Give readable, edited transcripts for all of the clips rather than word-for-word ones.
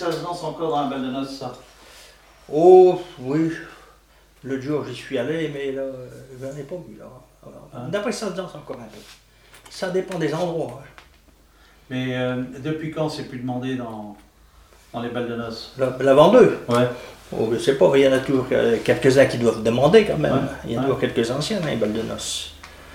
ça se danse encore dans un bal de noces, ça? Oh, oui. L'autre jour, j'y suis allé, mais là, je n'en ai pas vu, là. Alors, d'après ça se danse encore un peu. Ça dépend des endroits. Hein. Mais depuis quand c'est plus demandé dans les bals de noces? La vendeuse? Ouais. Oh, je sais pas, il y en a toujours quelques-uns qui doivent demander quand même. Ouais. Il y en a toujours quelques anciens dans les balles de noces.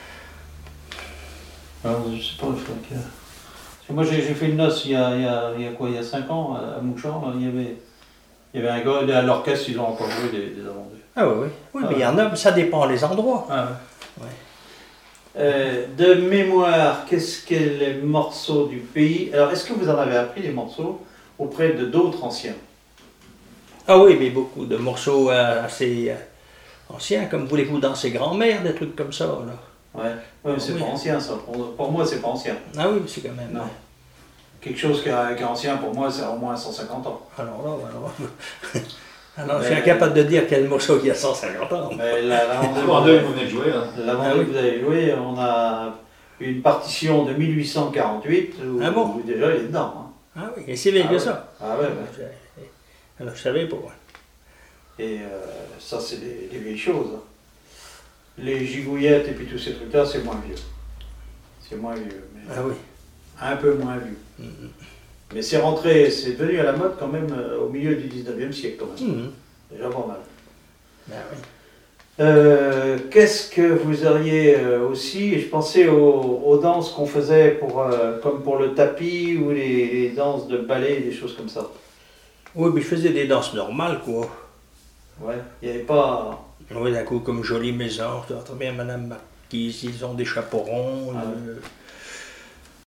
Alors, je sais pas, je crois que... Parce que moi j'ai fait une noce il y a 5 ans à Mouchamp, là, il y avait un gars, à l'orchestre, ils ont encore joué des avendus. Ah oui, oui. Oui, mais il y en a, ça dépend des endroits. Ah, ouais. De mémoire, qu'est-ce qu'est les morceaux du pays? Alors, est-ce que vous en avez appris des morceaux auprès de d'autres anciens? Ah oui, mais beaucoup de morceaux assez anciens, comme voulez-vous danser grand-mère, des trucs comme ça. Là. Ouais, mais c'est pas ancien ça. Pour moi, c'est pas ancien. Ah oui, mais c'est quand même. Non. Quelque chose qui est ancien, pour moi, c'est au moins 150 ans. Alors là, alors je suis incapable de dire quel morceau qui a 150 ans. Mais la vendue que vous venez de jouer, là. La vendue que vous avez jouée, on a une partition de 1848 où déjà il est dedans. Hein. Ah oui, et c'est bien que ça. Ah ouais, ouais. Alors je savais pas. Et ça, c'est des vieilles choses. Hein. Les gigouillettes et puis tous ces trucs-là, c'est moins vieux. C'est moins vieux. Mais ah oui. Un peu moins vieux. Mais c'est rentré, c'est devenu à la mode quand même au milieu du 19e siècle quand même. Déjà pas mal. Ben oui. Qu'est-ce que vous auriez aussi, je pensais aux danses qu'on faisait comme pour le tapis ou les danses de ballet, des choses comme ça. Oui, mais je faisais des danses normales, quoi. Ouais, il n'y avait pas... Oui, d'un coup, comme Jolie Maison, je dois très bien Madame Marquise, ils ont des chaperons.